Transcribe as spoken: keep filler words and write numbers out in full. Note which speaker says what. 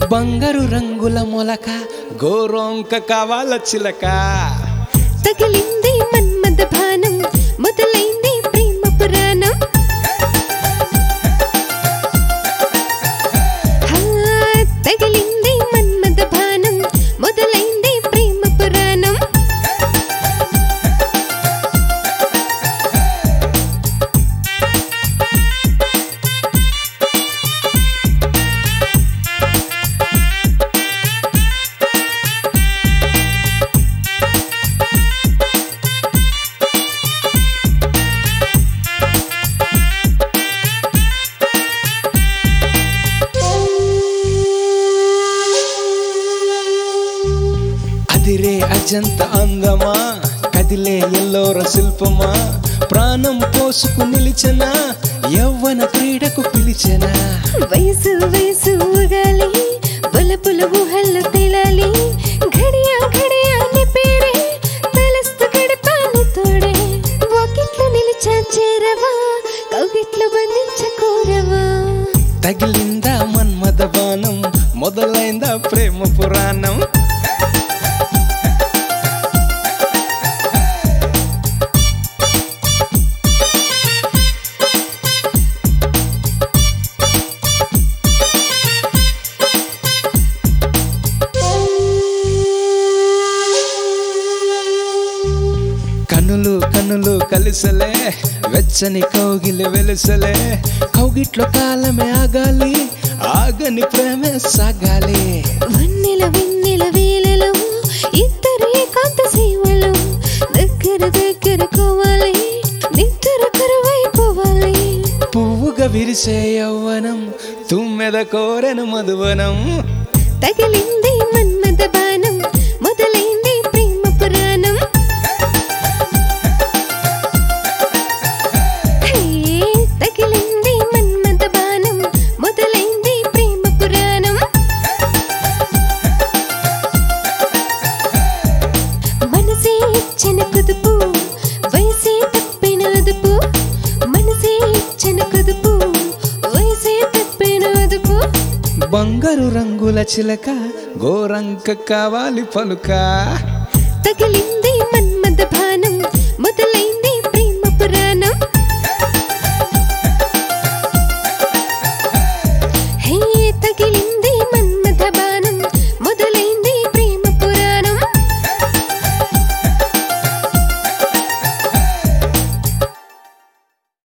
Speaker 1: బంగారు రంగుల మొలక గోరొంక కావాల చిలక
Speaker 2: తగిలింది మన్మథ బాణం మొదలైంది ప్రేమ పురాణం తగిలింది మన్మథ బాణం మొదలైంది ప్రేమ పురాణం
Speaker 1: అదిరే అజంత అందమా కదిలే ఎల్లోర శిల్పమా ప్రాణం పోసుకు నిలిచన యవ్వన క్రీడకు పిలిచన
Speaker 2: వయసు వయసు ఉగాలి బలపుల ఊహల్లో తేలాలి ఘడియా ఘడియా నీ పేరే తలస్తు గడపాలి తోడే వాకిట్లో నిలిచా చేరవా కౌగిట్లో బంధించకోరవా
Speaker 1: తగిలిందా మన్మథ బాణం మొదలైందా ప్రేమ పురాణం కనులు కనులు కలిసలే వెచ్చని కౌగిలి వెలుసలే కౌగిట్లో కాలమే ఆగాలి ఆగని ప్రేమే సాగాలి
Speaker 2: వన్నెల వెన్నెల వేలలో ఇద్దరు ఏకాంత సేవలు దగ్గర దగ్గర కోవాలి నిద్ర కరువైపోవాలి
Speaker 1: పువ్వుగా విరిసే యవ్వనం తుమ్మెద కోరెను మధువనం
Speaker 2: తగిలింది మన్మథ బాణం మొదలైంది ప్రేమ పురాణం తగిలింది మన్మథ బాణం మొదలైంది ప్రేమ పురాణం మనసే ఇచ్చిన కుదుపు వయసే తప్పిన అదుపు మనసే ఇచ్చిన కుదుపు వయసే తప్పిన అదుపు
Speaker 1: బంగారు రంగుల చిలక గోరంక కావాలి పలుక
Speaker 2: తగిలింది మన్మథ